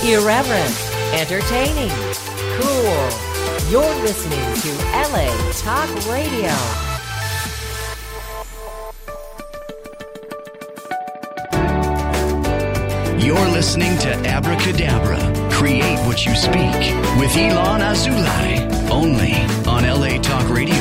Irreverent, entertaining, cool. You're listening to LA Talk Radio. You're listening to Abracadabra, Create What You Speak, with Ilan Azoulay, only on LA Talk Radio.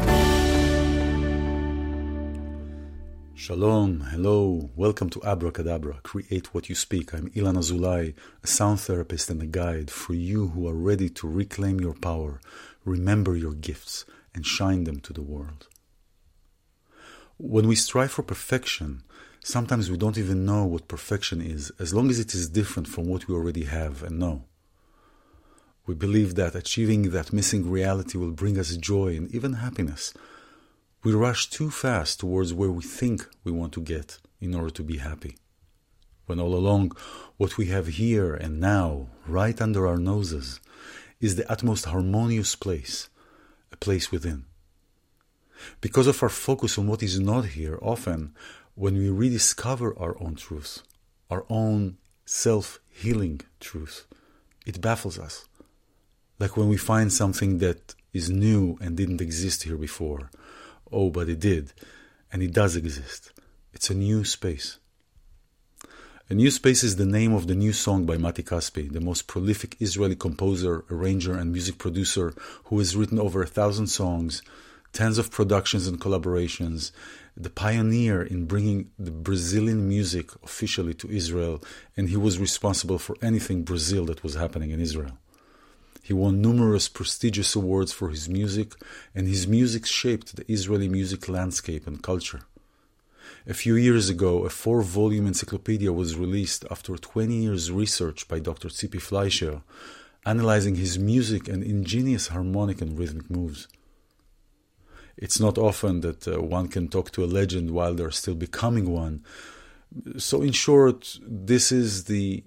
Shalom, hello, welcome to Abracadabra, Create What You Speak. I'm Ilan Azoulay, a sound therapist and a guide for you who are ready to reclaim your power, remember your gifts, and shine them to the world. When we strive for perfection, sometimes we don't even know what perfection is, as long as it is different from what we already have and know. We believe that achieving that missing reality will bring us joy and even happiness. We rush too fast towards where we think we want to get in order to be happy, when all along what we have here and now, right under our noses, is the utmost harmonious place, a place within. Because of our focus on what is not here, often when we rediscover our own truth, our own self-healing truth, it baffles us. Like when we find something that is new and didn't exist here before. Oh, but it did, and it does exist. It's a new space. A New Space is the name of the new song by Mati Kaspi, the most prolific Israeli composer, arranger, and music producer who has written over 1,000 songs, tens of productions and collaborations, the pioneer in bringing the Brazilian music officially to Israel, and he was responsible for anything Brazil that was happening in Israel. He won numerous prestigious awards for his music, and his music shaped the Israeli music landscape and culture. A few years ago, a 4-volume encyclopedia was released after 20 years' research by Dr. Tzipi Fleischer, analyzing his music and ingenious harmonic and rhythmic moves. It's not often that one can talk to a legend while they're still becoming one. So in short, this is the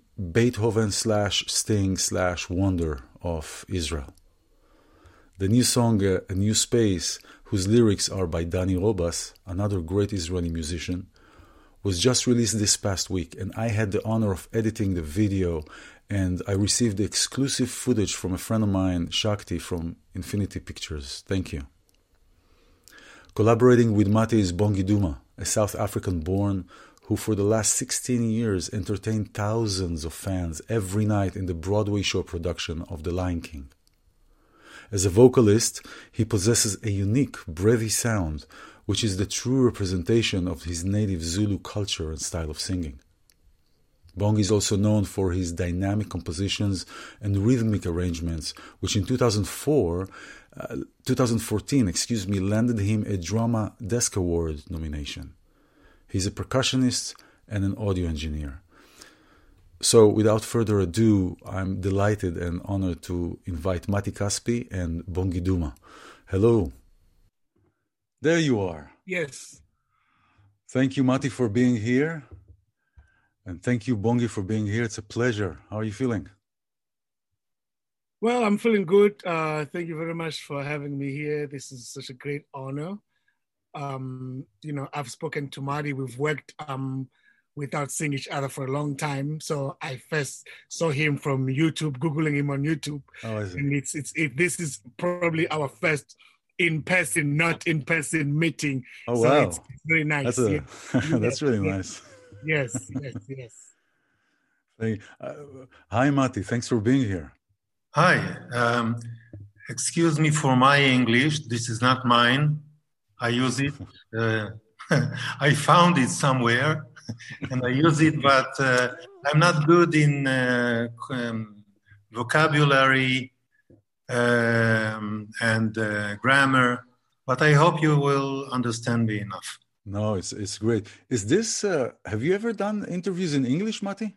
Beethoven/Sting/Wonder of Israel. The new song, A New Space, whose lyrics are by Dani Robas, another great Israeli musician, was just released this past week, and I had the honor of editing the video, and I received the exclusive footage from a friend of mine, Shakti, from Infinity Pictures. Thank you. Collaborating with Mati is Bongi Duma, a South African-born who for the last 16 years entertained thousands of fans every night in the Broadway show production of The Lion King. As a vocalist, he possesses a unique, breathy sound, which is the true representation of his native Zulu culture and style of singing. Bongi is also known for his dynamic compositions and rhythmic arrangements, which in 2014, landed him a Drama Desk Award nomination. He's a percussionist and an audio engineer. So without further ado, I'm delighted and honored to invite Mati Kaspi and Bongi Duma. Hello. There you are. Yes. Thank you, Mati, for being here. And thank you, Bongi, for being here. It's a pleasure. How are you feeling? Well, I'm feeling good. Thank you very much for having me here. This is such a great honor. I've spoken to Mati. We've worked without seeing each other for a long time. So I first saw him from YouTube, Googling him on YouTube. Oh, is it? And this is probably our first in-person, not in-person meeting. Oh, so wow. It's very nice. That's really nice. Yes. Hi, Mati. Thanks for being here. Hi. Excuse me for my English. This is not mine. I use it. I found it somewhere, and I use it, but I'm not good in vocabulary and grammar. But I hope you will understand me enough. No, it's great. Is this? Have you ever done interviews in English, Mati?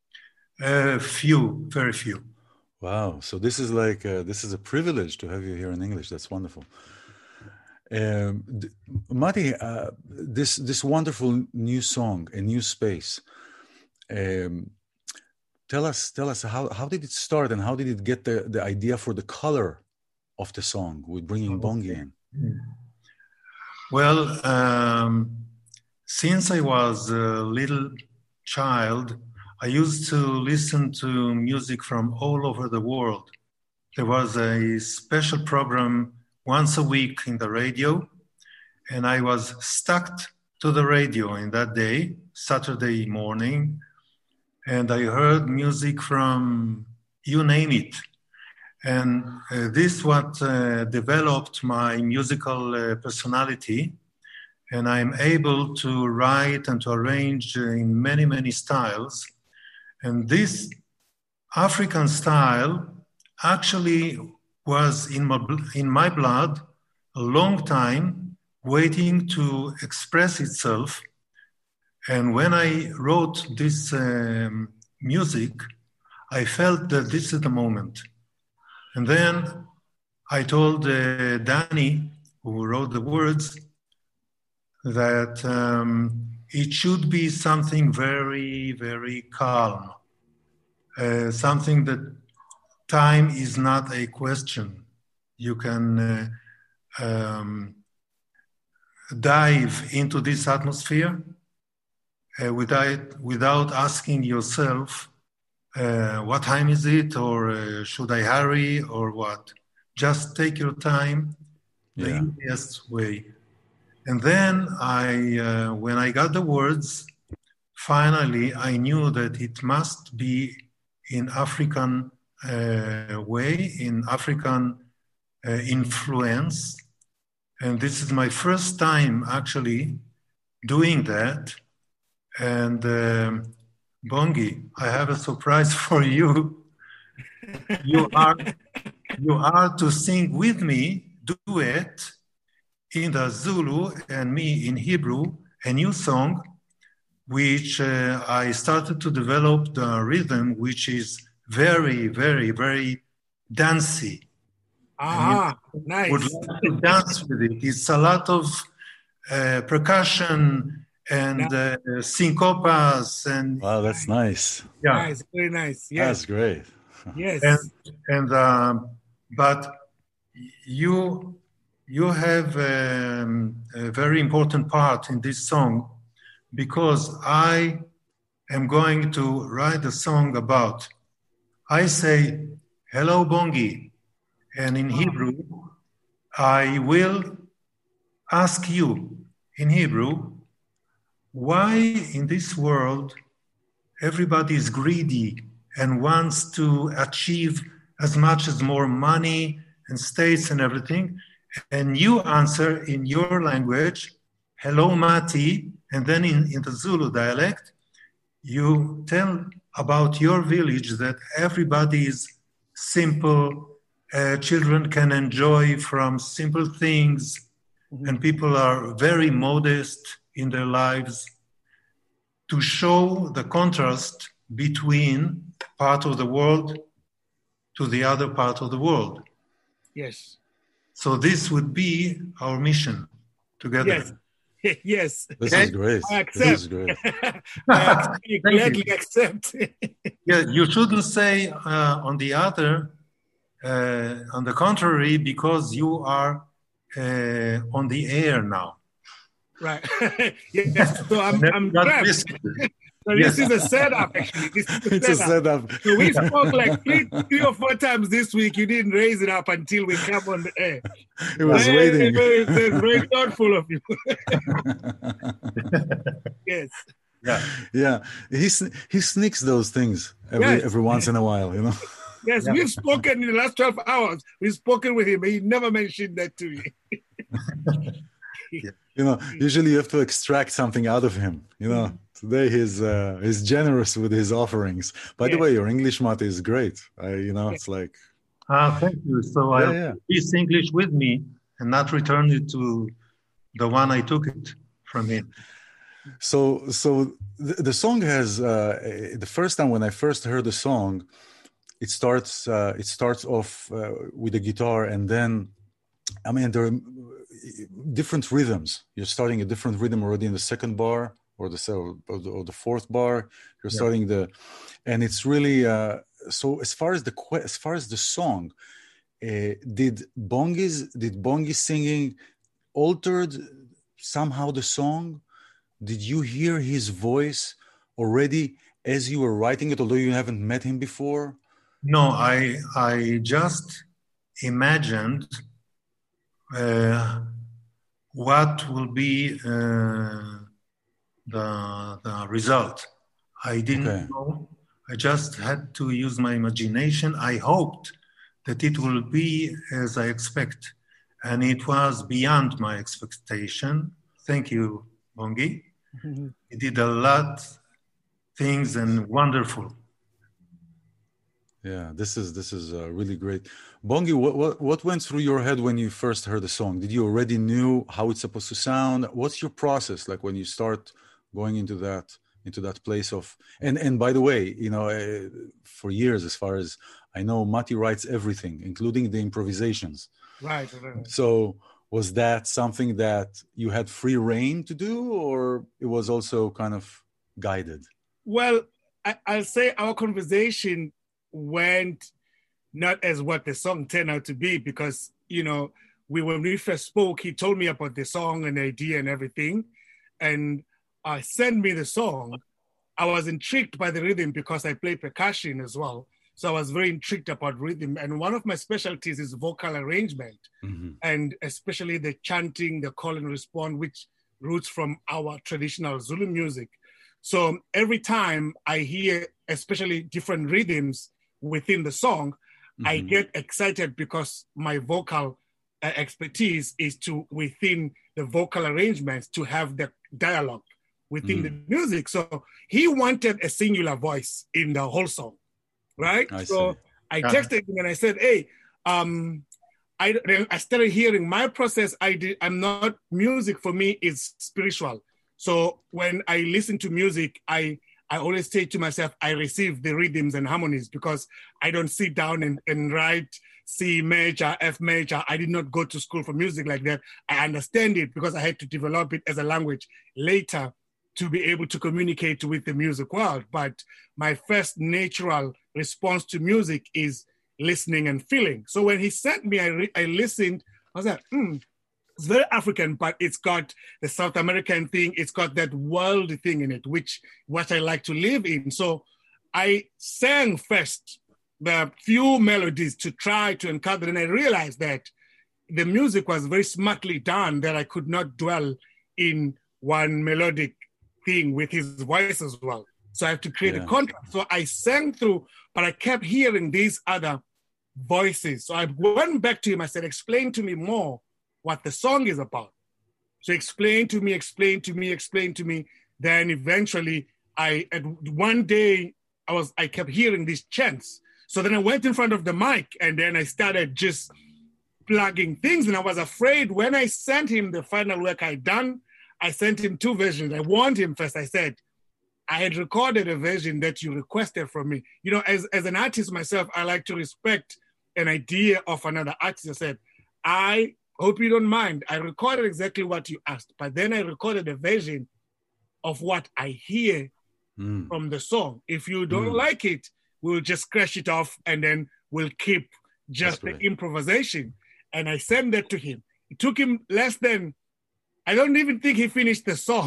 Few, very few. Wow. So this is this is a privilege to have you here in English. That's wonderful. Mati, this wonderful new song, A New Space. Tell us how did it start and how did it get the idea for the color of the song with bringing Bongi in? Well, since I was a little child, I used to listen to music from all over the world. There was a special program once a week in the radio, and I was stuck to the radio in that day, Saturday morning, and I heard music from you name it. And this what developed my musical personality, and I'm able to write and to arrange in many, many styles. And this African style actually was in my blood a long time, waiting to express itself. And when I wrote this music, I felt that this is the moment. And then I told Danny, who wrote the words, that it should be something very, very calm, something that time is not a question. You can dive into this atmosphere without asking yourself, what time is it, or should I hurry, or what? Just take your time, the easiest way. And then when I got the words, finally I knew that it must be in African way, in African influence. And this is my first time actually doing that. And Bongi, I have a surprise for you. You are to sing with me, duet, in the Zulu and me in Hebrew, a new song, which I started to develop the rhythm, which is very, very, very dancey. Nice. Would like to dance with it. It's a lot of percussion and syncopas and. Wow, that's nice. Yeah, nice, very nice. Yes. That's great. Yes. But you have a very important part in this song, because I am going to write a song about. I say, "Hello, Bongi," and in Hebrew, I will ask you in Hebrew, why in this world everybody is greedy and wants to achieve as much as more money and states and everything? And you answer in your language, "Hello, Mati," and then in the Zulu dialect, you tell about your village that everybody is simple, children can enjoy from simple things, and people are very modest in their lives, to show the contrast between part of the world to the other part of the world. Yes. So this would be our mission together. Yes. Yes. This is great. I accept. This is great. I gladly accept. Yeah, you shouldn't say on the contrary, because you are on the air now. Right. Yes. So I'm glad. So this is a setup, actually. It's a setup. So we spoke like three or four times this week. You didn't raise it up until we come on the air. It was waiting. Very thoughtful of you. Yes. Yeah. He sneaks those things every once in a while, you know. Yes, we've spoken in the last 12 hours. We've spoken with him. He never mentioned that to me. You know, usually you have to extract something out of him. You know, today he's generous with his offerings. By the way, your English, Mati, is great. It's like. Thank you. So I use English with me and not return it to the one I took it from him. So the song has the first time when I first heard the song, it starts off with the guitar, and then there are different rhythms. You're starting a different rhythm already in the second bar or the fourth bar. You're starting and it's really so. As far as the song, did Bongi singing altered somehow the song? Did you hear his voice already as you were writing it, although you haven't met him before? No, I just imagined what will be the result. I didn't know. I just had to use my imagination. I hoped that it will be as I expect. And it was beyond my expectation. Thank you, Bongi. Mm-hmm. You did a lot things and wonderful. Yeah, this is really great. Bongi, what went through your head when you first heard the song? Did you already knew how it's supposed to sound? What's your process like when you start going into that place of? And by the way, for years, as far as I know, Mati writes everything, including the improvisations. Right. So was that something that you had free reign to do, or it was also kind of guided? Well, I'll say our conversation went not as what the song turned out to be, because, when we first spoke, he told me about the song and the idea and everything. And sent me the song. I was intrigued by the rhythm because I play percussion as well. So I was very intrigued about rhythm. And one of my specialties is vocal arrangement, and especially the chanting, the call and respond, which roots from our traditional Zulu music. So every time I hear, especially different rhythms within the song, I get excited because my vocal expertise is to, within the vocal arrangements, to have the dialogue within the music. So he wanted a singular voice in the whole song, right? I texted him and I said, hey, I started hearing my process. Music for me is spiritual. So when I listen to music, I always say to myself, I receive the rhythms and harmonies, because I don't sit down and write C major, F major. I did not go to school for music like that. I understand it because I had to develop it as a language later to be able to communicate with the music world. But my first natural response to music is listening and feeling. So when he sent me, I listened. I was like, it's very African, but it's got the South American thing. It's got that world thing in it, what I like to live in. So I sang first the few melodies to try to encounter, and I realized that the music was very smartly done, that I could not dwell in one melodic thing with his voice as well. So I have to create a contrast. So I sang through, but I kept hearing these other voices. So I went back to him. I said, explain to me more what the song is about. So explain to me. Then eventually one day I kept hearing these chants. So then I went in front of the mic and then I started just plugging things. And I was afraid when I sent him the final work I'd done, I sent him 2 versions. I warned him first. I said, I had recorded a version that you requested from me. As an artist myself, I like to respect an idea of another artist. I said, I hope you don't mind. I recorded exactly what you asked, but then I recorded a version of what I hear from the song. If you don't like it, we'll just scratch it off and then we'll keep just the improvisation. And I sent that to him. It took him less than, I don't even think he finished the song.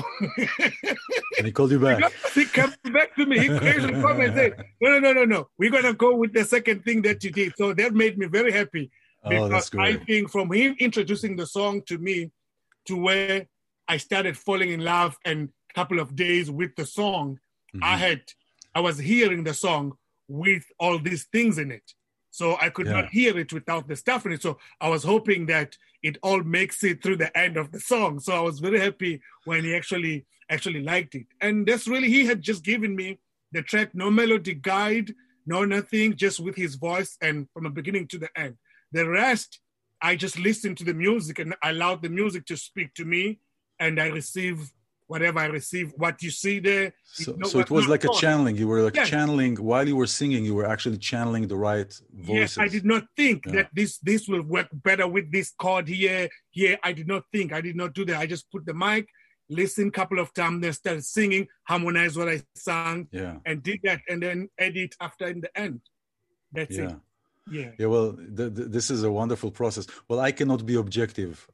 And he called you back. He came back to me. He actually called me and said, no. We're going to go with the second thing that you did. So that made me very happy. Because I think from him introducing the song to me to where I started falling in love, and a couple of days with the song, I was hearing the song with all these things in it. So I could not hear it without the stuff in it. So I was hoping that it all makes it through the end of the song. So I was very happy when he actually liked it. And that's really, he had just given me the track, no melody guide, no nothing, just with his voice and from the beginning to the end. The rest, I just listened to the music and I allowed the music to speak to me, and I receive whatever I receive. What you see there. So it was like a channeling. You were channeling while you were singing. You were actually channeling the right voices. Yes, I did not think that this will work better with this chord here. I did not do that. I just put the mic, listened a couple of times, then started singing, harmonized what I sang, and did that, and then edit after in the end. That's it. Yeah. Well, this is a wonderful process. Well, I cannot be objective.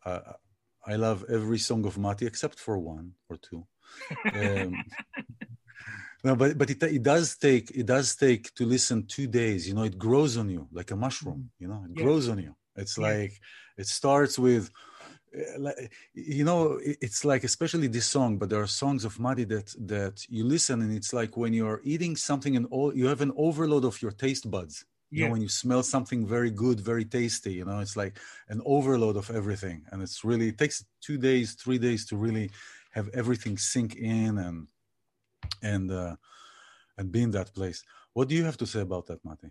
I love every song of Mati except for 1 or 2. No, but it does take to listen 2 days. You know, it grows on you like a mushroom. You know, it grows on you. It's like it starts with, you know, it's like, especially this song. But there are songs of Matti that you listen, and it's like when you're eating something and you have an overload of your taste buds. You know, when you smell something very good, very tasty, you know, it's like an overload of everything, and it takes 2 days, 3 days to really have everything sink in and be in that place. What do you have to say about that, Matti?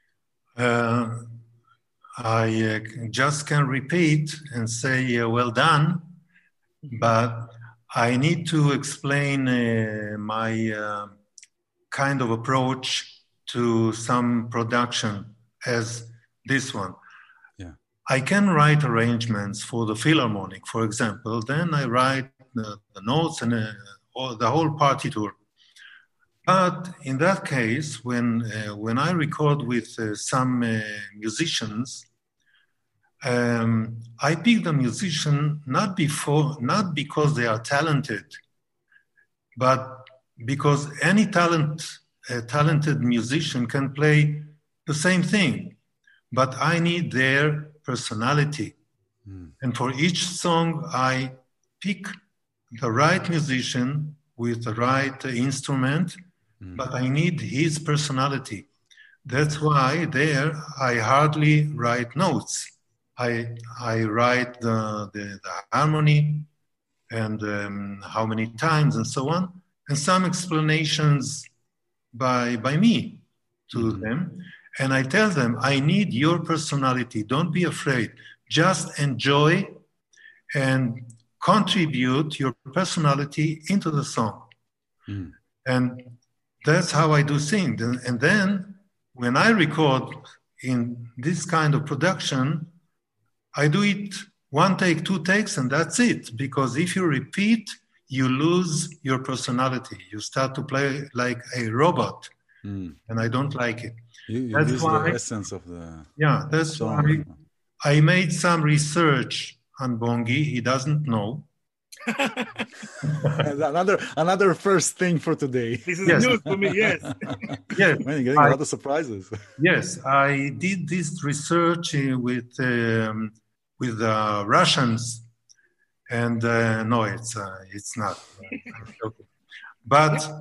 I just can repeat and say well done, but I need to explain my kind of approach to some production as this one. Yeah, I can write arrangements for the Philharmonic, for example. Then I write the notes and the whole partiture. But in that case, when I record with some musicians, I pick the musician not because they are talented, but because any talented musician can play the same thing. But I need their personality. And for each song, I pick the right musician with the right instrument, but I need his personality. That's why there I hardly write notes. I write the harmony and how many times and so on, and some explanations by me to them. And I tell them, I need your personality. Don't be afraid. Just enjoy and contribute your personality into the song. And that's how I do things. And then when I record in this kind of production, I do it 1 take, 2 takes, and that's it. Because if you repeat, you lose your personality. You start to play like a robot. And I don't like it. You lose the essence of the that's song. why I made some research on Bongi. He doesn't know. another first thing for today. This is news for me, yes. Yes. Man, you're getting a lot of surprises. Yes, I did this research with Russians, and no, it's not. But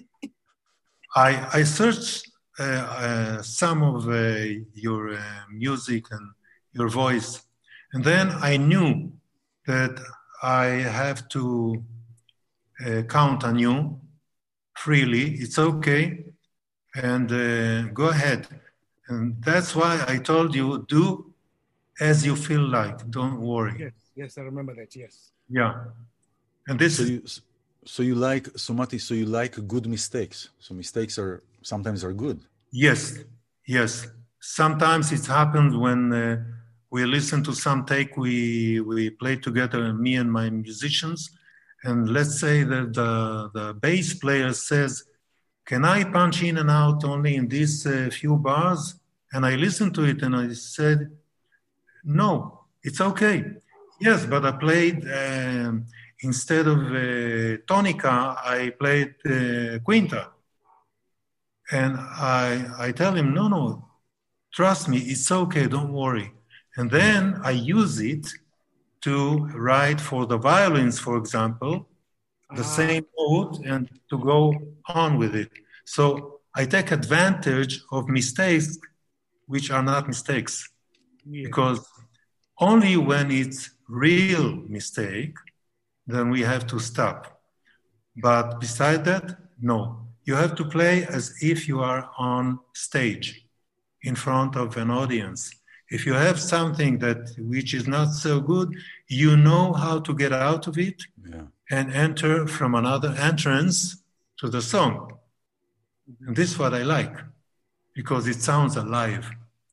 I searched some of your music and your voice, and then I knew that I have to count on you freely. It's okay, and go ahead. And that's why I told you, do as you feel like. Don't worry. Yes, I remember that. Yes. Yeah, and this. So you like good mistakes. So mistakes sometimes are good. Yes. Sometimes it happens when we listen to some take we play together, me and my musicians, and let's say that the bass player says, "Can I punch in and out only in these few bars?" And I listened to it and I said, "No, it's okay." Yes, but I played instead of tonica, I played quinta. And I tell him, no, trust me, it's okay, don't worry. And then I use it to write for the violins, for example, the same note and to go on with it. So I take advantage of mistakes which are not mistakes. Because only when it's real mistake, then we have to stop. But beside that, no. You have to play as if you are on stage in front of an audience. If you have something which is not so good, you know how to get out of it and enter from another entrance to the song. And this is what I like, because it sounds alive.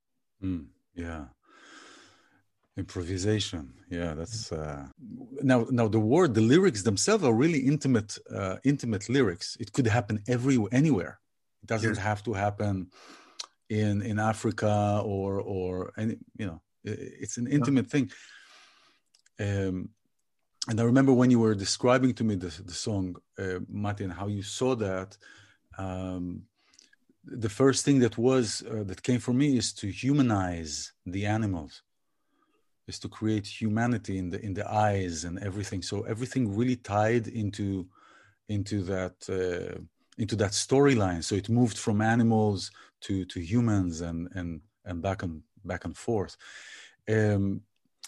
Improvisation. That's now the lyrics themselves are really intimate lyrics. It could happen anywhere. It doesn't have to happen in Africa or any, it's an intimate thing. And I remember when you were describing to me the song, Matti, and how you saw that, the first thing that came for me is to humanize the animals, is to create humanity in the eyes and everything. So everything really tied into that storyline. So it moved from animals to humans and back and forth. Do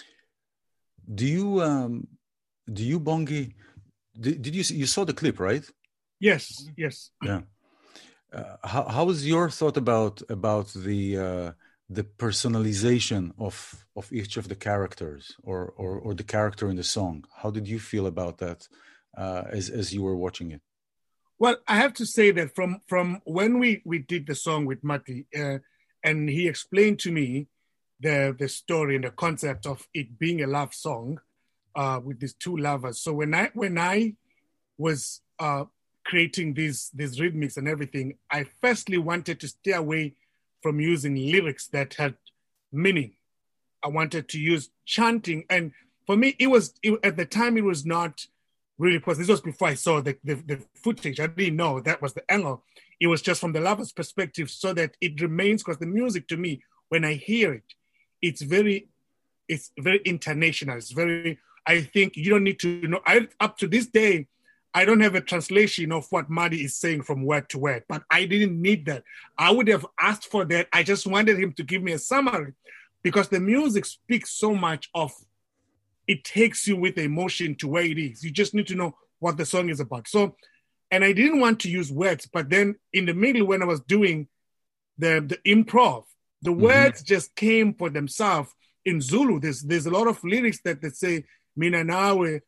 you Bongi? Did you saw the clip, right? Yes. Yeah. How was your thought about the personalization of each of the characters or the character in the song? How did you feel about that as you were watching it? Well, I have to say that from when we did the song with Mati, and he explained to me the story and the concept of it being a love song with these two lovers. So when I was creating these rhythmics and everything, I firstly wanted to stay away from using lyrics that had meaning. I wanted to use chanting, and for me, at the time it was not really possible. This was before I saw the footage. I didn't know that was the angle. It was just from the lover's perspective, so that it remains, because the music to me, when I hear it, it's very international. It's very, I think you don't need to know. Up to this day, I don't have a translation of what Madi is saying from word to word, but I didn't need that. I would have asked for that. I just wanted him to give me a summary, because the music speaks so much of, it takes you with the emotion to where it is. You just need to know what the song is about. So, and I didn't want to use words, but then in the middle, when I was doing the improv, the words just came for themselves. In Zulu, there's a lot of lyrics that say, Mina nawe,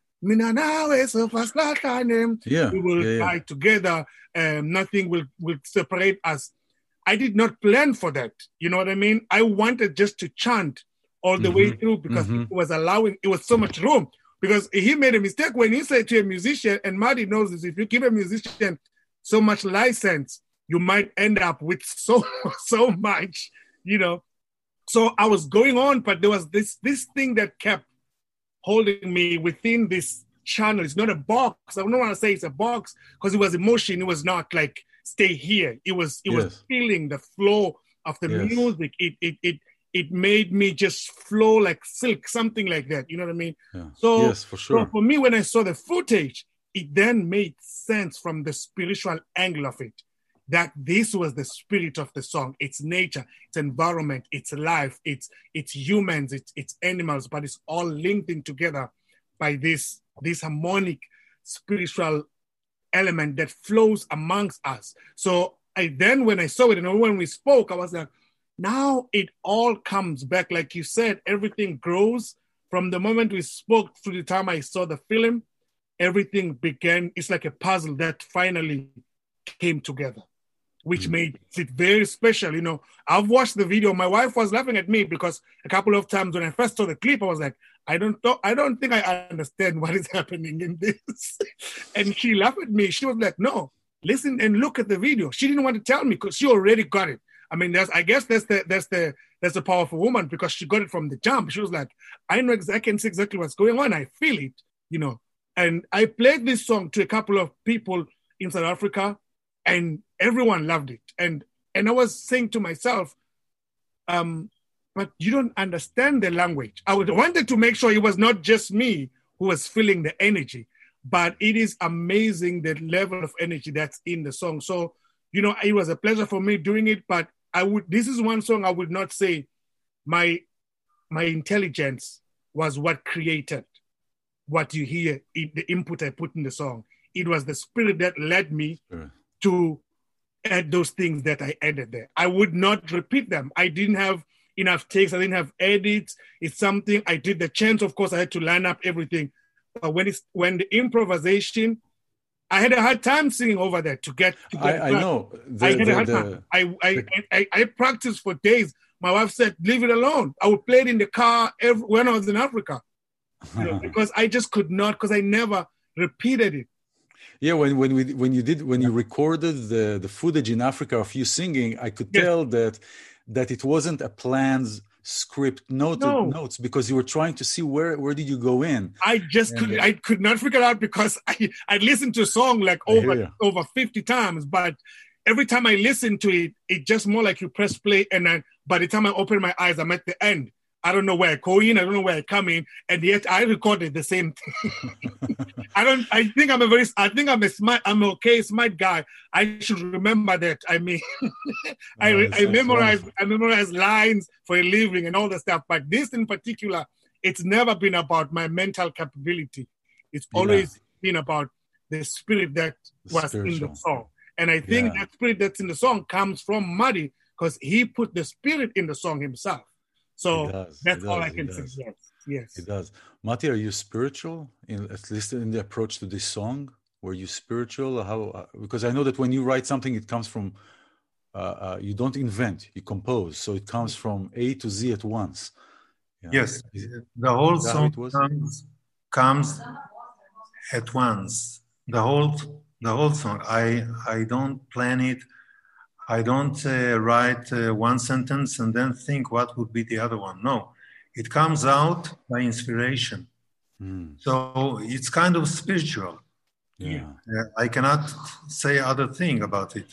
so fast like we will die together, nothing will separate us. I did not plan for that. You know what I mean? I wanted just to chant all the way through, because it was so much room. Because he made a mistake when he said to a musician, and Marty knows this, if you give a musician so much license, you might end up with so much, you know. So I was going on, but there was this thing that kept holding me within this channel. It's not a box. I don't want to say it's a box, because it was emotion. It was not like stay here. It was feeling the flow of the music. It made me just flow like silk, something like that. You know what I mean? Yeah. So, yes, for sure. So for me, when I saw the footage, it then made sense from the spiritual angle of it, that this was the spirit of the song. It's nature, it's environment, it's life, it's humans, it's animals, but it's all linked in together by this harmonic spiritual element that flows amongst us. So when I saw it and when we spoke, I was like, now it all comes back. Like you said, everything grows from the moment we spoke to the time I saw the film. Everything began. It's like a puzzle that finally came together, which made it very special. You know, I've watched the video. My wife was laughing at me because a couple of times when I first saw the clip, I was like, I don't think I understand what is happening in this. And she laughed at me. She was like, no, listen and look at the video. She didn't want to tell me because she already got it. I mean, I guess that's the powerful woman, because she got it from the jump. She was like, I can see exactly what's going on. I feel it, you know. And I played this song to a couple of people in South Africa, and everyone loved it. And I was saying to myself, but you don't understand the language. I wanted to make sure it was not just me who was feeling the energy, but it is amazing the level of energy that's in the song. So, you know, it was a pleasure for me doing it, but this is one song I would not say my intelligence was what created what you hear, the input I put in the song. It was the spirit that led me to add those things that I added there. I would not repeat them. I didn't have enough takes. I didn't have edits. It's something I did the chants. Of course, I had to line up everything. But when the improvisation, I had a hard time singing over that to get. I know. I practiced for days. My wife said, "Leave it alone." I would play it in the car when I was in Africa, because I just could not, because I never repeated it. Yeah, when you recorded the footage in Africa of you singing, I could tell that it wasn't a planned script notes, because you were trying to see where did you go in. I could not figure it out, because I listened to a song like over 50 times, but every time I listen to it, it's just more like you press play, and then by the time I open my eyes, I'm at the end. I don't know where I go in, I don't know where I come in, and yet I recorded the same thing. I think I'm a smart guy. I should remember that. I mean, I memorize lines for a living and all the stuff. But this in particular, it's never been about my mental capability. It's always been about the spirit that was in the song. And I think that spirit that's in the song comes from Muddy, because he put the spirit in the song himself. So that's all I can say. Yes. It does. Mati, are you spiritual, at least in the approach to this song? Were you spiritual? How? Because I know that when you write something, it comes from, you don't invent, you compose. So it comes from A to Z at once. Yes, the whole song comes at once. The whole song. I don't plan it. I don't write one sentence and then think what would be the other one. No, it comes out by inspiration. So it's kind of spiritual. Yeah. I cannot say other thing about it.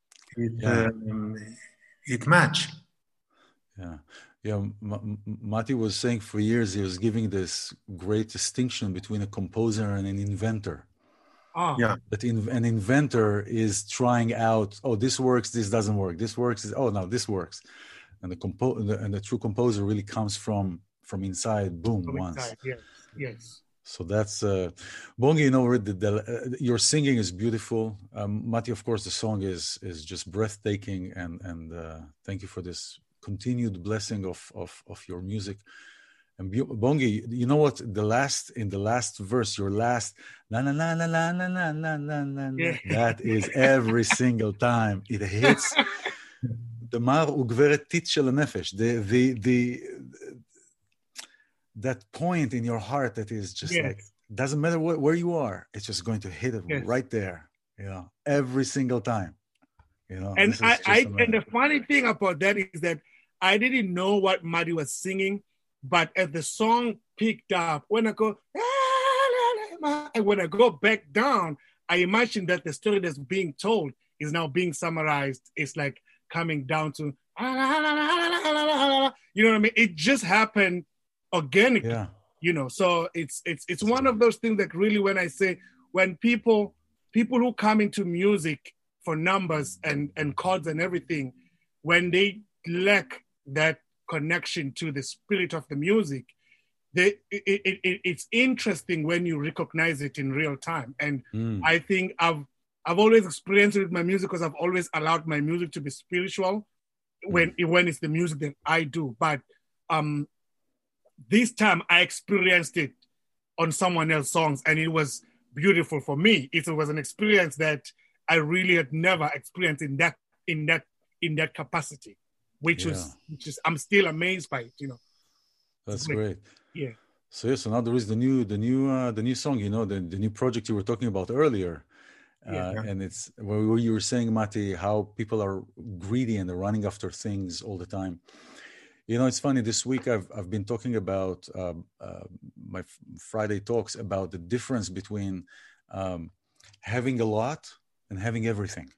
It match. Yeah. Mati was saying for years he was giving this great distinction between a composer and an inventor. That an inventor is trying out, this works, this doesn't work, this works, no, this works. And the true composer really comes from inside, boom, once. Inside, yes. So that's, Bongi, your singing is beautiful. Mati, of course, the song is just breathtaking, and thank you for this continued blessing of your music. And Bongi, you know what? In the last verse, your last la la la la la la la la la, that is every single time it hits the mar ugveret tit shel nefesh, that point in your heart that is just like, doesn't matter where you are, it's just going to hit it right there, every single time, And and the funny thing about that is that I didn't know what Muddy was singing. But as the song picked up, when I go, and when I go back down, I imagine that the story that's being told is now being summarized. It's like coming down to, you know what I mean? It just happened organically, So it's one of those things that really, when I say, when people who come into music for numbers and chords and everything, when they lack that connection to the spirit of the music, it's interesting when you recognize it in real time. And I think I've always experienced it with my music, because I've always allowed my music to be spiritual when it's the music that I do. But this time I experienced it on someone else's songs, and it was beautiful for me. It was an experience that I really had never experienced in that capacity. Which is I'm still amazed by it, That's great. Yeah. So now there is the new song, the new project you were talking about earlier, and it's where you were saying, Mati, how people are greedy and they're running after things all the time. It's funny. This week I've been talking about my Friday talks about the difference between having a lot and having everything.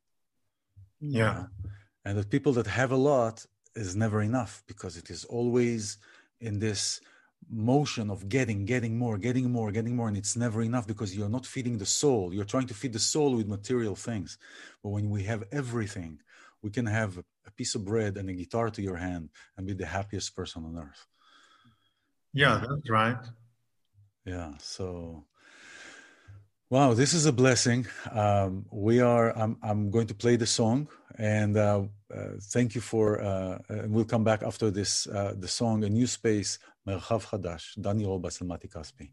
And that people that have a lot is never enough, because it is always in this motion of getting more, and it's never enough, because you're not feeding the soul. You're trying to feed the soul with material things. But when we have everything, we can have a piece of bread and a guitar to your hand and be the happiest person on earth. Yeah, that's right. Yeah, so... Wow, this is a blessing. I'm going to play the song, and thank you for. We'll come back after this. The song, A New Space, Merchav Chadash, Dani Robas and Mati Kaspi.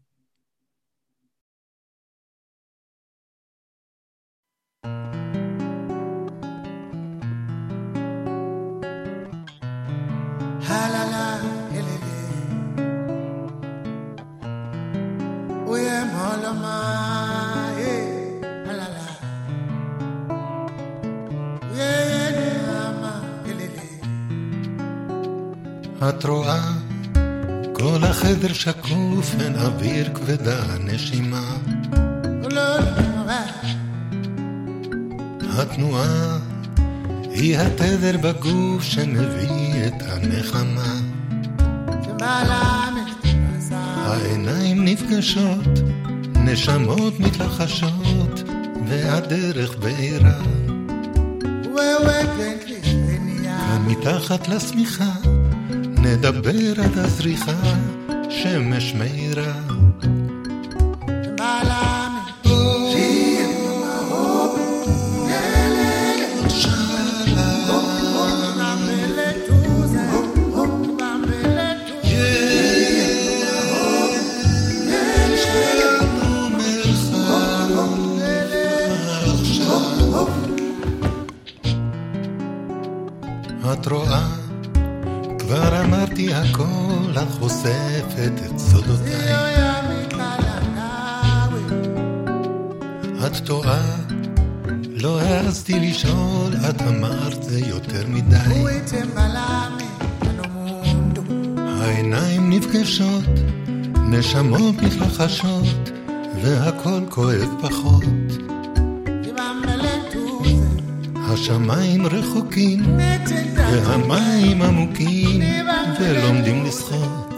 את רואה, כל החדר שקוף, אין אוויר כבדה נשימה. התנועה היא התדר בגוף שמביא את הנחמה. העיניים נפגשות, נשמות מתלחשות, והדרך בעירה. כאן מתחת לשמיכה, נדבר עד הזריחה, שמש מאירה. את רואה, כבר אמרתי הכל, את חושפת את סודותיי. את טועה, לא העזתי לשאול, את אמרת זה יותר מדי. העיניים נפגשות, נשמות מתלחשות, והכל כואב פחות. השמיים רחוקים והמים עמוקים ולומדים לשחות.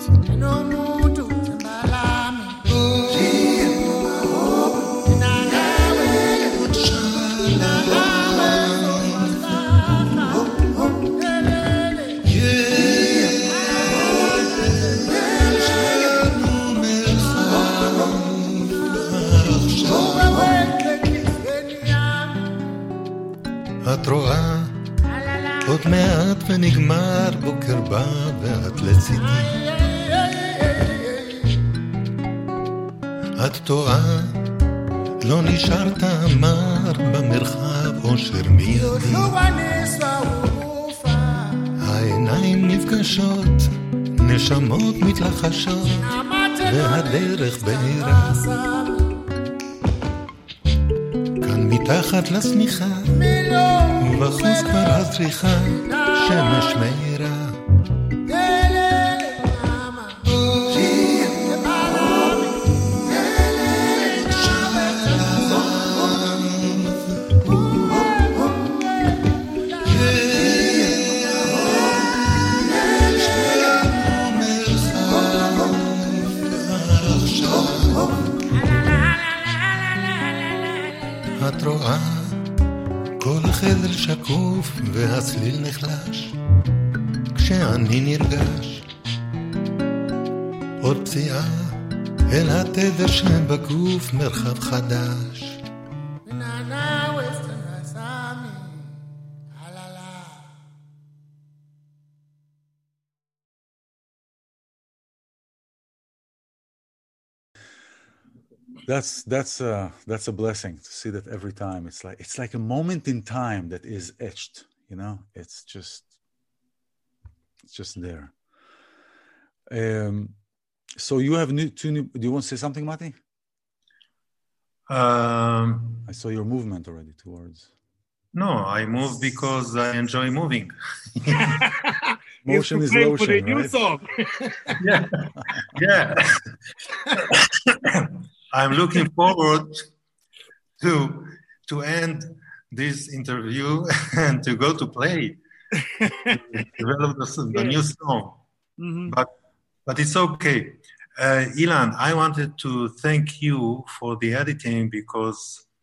את רואה, עוד מעט ונגמר, בוקר בא ואת לצידי. את טועה, לא נשארת אמר במרחב אושר מיידי. העיניים נפגשות, נשמות מתלחשות, והדרך בהירה. כאן מתחת לשמיכה, ובחוץ כבר הזריחה, שמש מאירה. את רואה, כל החדר שקוף והצליל נחלש, כשאני נרגש. עוד פציעה אל התדר שבגוף, מרחב חדש. That's a blessing to see that every time. It's like a moment in time that is etched, you know. It's just there. So you have two new. Do you want to say something, Mati? I saw your movement already towards. No, I move because I enjoy moving. Motion is lotion, for the new song. Yeah. I'm looking forward to end this interview and to go to play, develop the new song. Mm-hmm. But it's okay. Ilan, I wanted to thank you for the editing because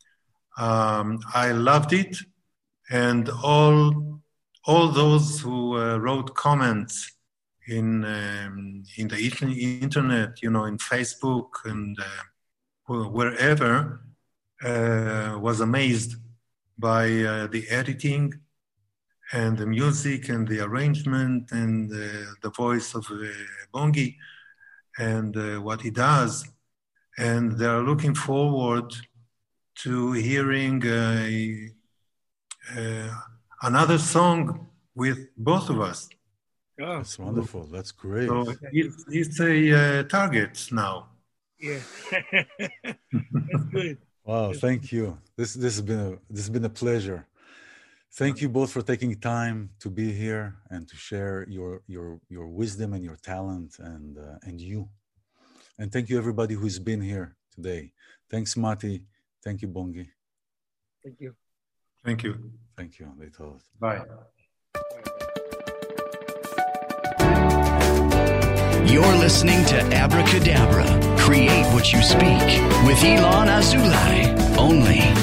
I loved it, and all those who wrote comments in the internet, you know, in Facebook and wherever, was amazed by the editing and the music and the arrangement and the voice of Bongi and what he does. And they are looking forward to hearing another song with both of us. Oh, that's wonderful. That's great. So it's a target now. Yeah, that's good. Wow, thank you. This has been a pleasure. Thank you both for taking time to be here and to share your wisdom and your talent and you. And thank you everybody who's been here today. Thanks, Mati. Thank you, Bongi. Thank you. Thank you. Thank you. להתראות. Bye. You're listening to Abracadabra, Create What You Speak, with Ilan Azoulay, only